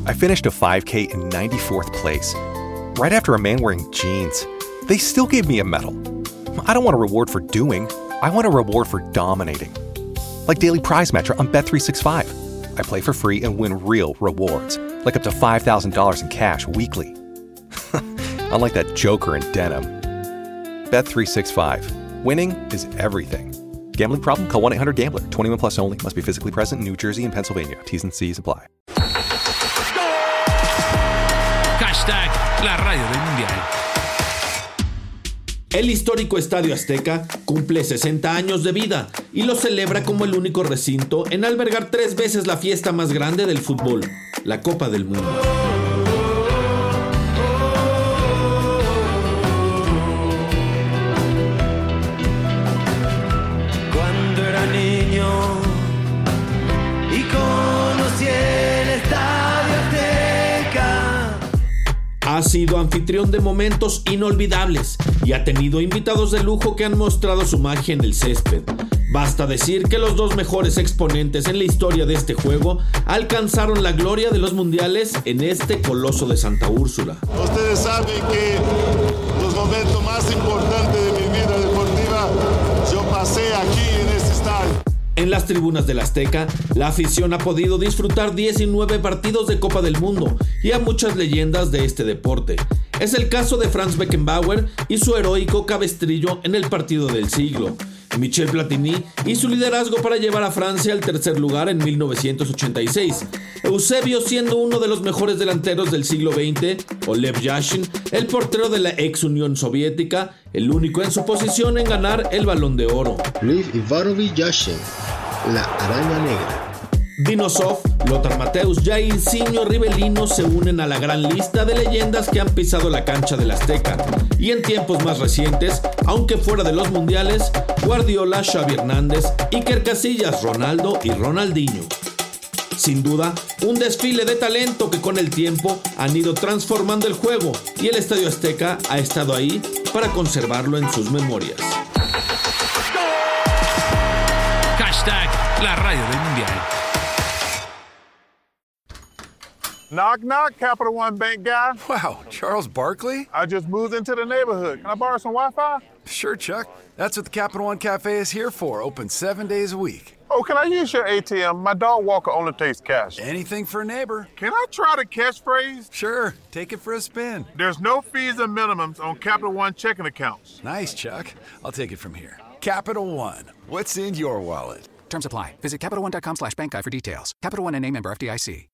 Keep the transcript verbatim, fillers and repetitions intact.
I finished a five K in ninety-fourth place, right after a man wearing jeans. They still gave me a medal. I don't want a reward for doing. I want a reward for dominating. Like Daily Prize Matcher on Bet three sixty-five. I play for free and win real rewards, like up to five thousand dollars in cash weekly. Unlike that joker in denim. Bet three sixty-five. Winning is everything. Gambling problem? Call one eight hundred gambler. twenty-one plus only. Must be physically present in New Jersey and Pennsylvania. T's and C's apply. Hashtag la radio del mundial. El histórico Estadio Azteca cumple sesenta años de vida y lo celebra como el único recinto en albergar tres veces la fiesta más grande del fútbol, la Copa del Mundo. Cuando era niño y conocí el Estadio Azteca. Ha sido anfitrión de momentos inolvidables y ha tenido invitados de lujo que han mostrado su magia en el césped. Basta decir que los dos mejores exponentes en la historia de este juego alcanzaron la gloria de los mundiales en este coloso de Santa Úrsula. Ustedes saben que los momentos más importantes de mi vida deportiva yo pasé aquí en este estadio. En las tribunas del Azteca, la afición ha podido disfrutar diecinueve partidos de Copa del Mundo y a muchas leyendas de este deporte. Es el caso de Franz Beckenbauer y su heroico cabestrillo en el partido del siglo, Michel Platini y su liderazgo para llevar a Francia al tercer lugar en mil novecientos ochenta y seis, Eusebio siendo uno de los mejores delanteros del siglo veinte, o Lev Yashin, el portero de la ex Unión Soviética, el único en su posición en ganar el Balón de Oro. Lev Ivanovich Yashin, la araña negra. Dinosov, Lothar Matthäus, Jairzinho, Rivellino se unen a la gran lista de leyendas que han pisado la cancha del Azteca. Y en tiempos más recientes, aunque fuera de los mundiales, Guardiola, Xavi Hernández, Iker Casillas, Ronaldo y Ronaldinho. Sin duda, un desfile de talento que con el tiempo han ido transformando el juego y el Estadio Azteca ha estado ahí para conservarlo en sus memorias. Hashtag la radio del mundial. Knock, knock, Capital One Bank guy. Wow, Charles Barkley? I just moved into the neighborhood. Can I borrow some Wi-Fi? Sure, Chuck. That's what the Capital One Cafe is here for, open seven days a week. Oh, can I use your A T M? My dog Walker only takes cash. Anything for a neighbor. Can I try the catchphrase? Sure, take it for a spin. There's no fees and minimums on Capital One checking accounts. Nice, Chuck. I'll take it from here. Capital One, what's in your wallet? Terms apply. Visit CapitalOne.com slash bank guide for details. Capital One N A member F D I C.